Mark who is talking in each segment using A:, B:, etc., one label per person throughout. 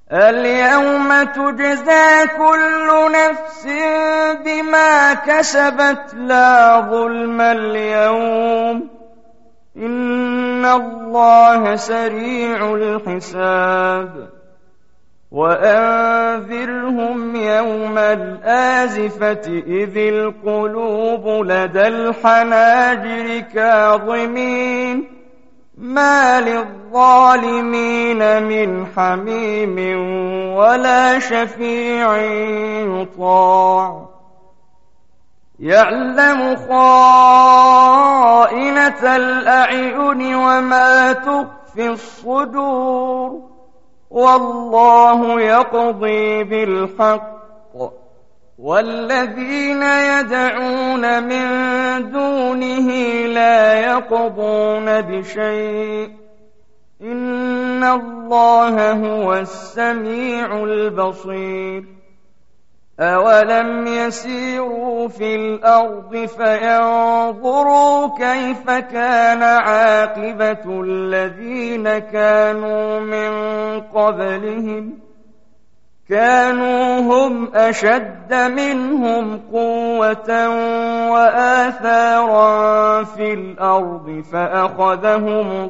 A: اليوم تجزى كل نفس بما كسبت لا ظلم اليوم إن الله سريع الحساب وأنذرهم يوم الآزفة إذ القلوب لدى الحناجر كاظمين ما للظالمين من حميم ولا شفيع يطاع يعلم خائنة الأعين وما تخفي الصدور والله يقضي بالحق والذين يدعون من دونه لا يقضون بشيء إن الله هو السميع البصير أولم يسيروا في الأرض فينظروا كيف كان عاقبة الذين كانوا من قبلهم كانوا هم أشد منهم قوة وآثارا في الأرض فأخذهم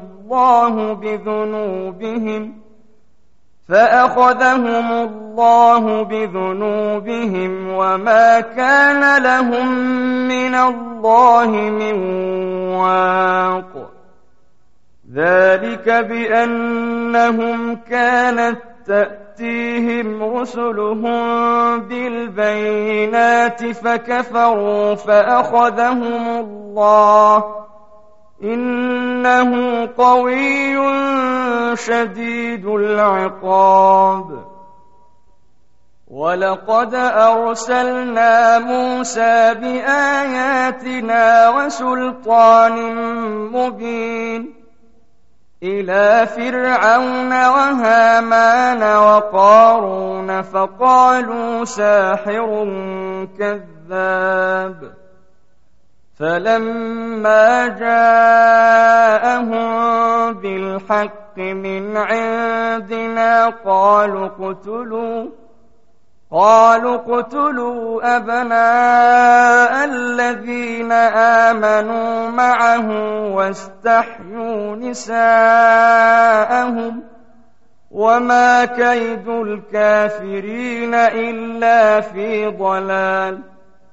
A: الله بذنوبهم وما كان لهم من الله من واق ذلك بأنهم كانت تأتيهم رسلهم بالبينات فكفروا فأخذهم الله إنه قوي شديد العقاب ولقد أرسلنا موسى بآياتنا وسلطان مبين إلى فرعون وهامان وقارون فقالوا ساحر كذاب فلما جاءهم بالحق من عندنا قالوا اقتلوا أبناء الذين آمنوا معه واستحيوا نساءهم وما كيد الكافرين إلا في ضلال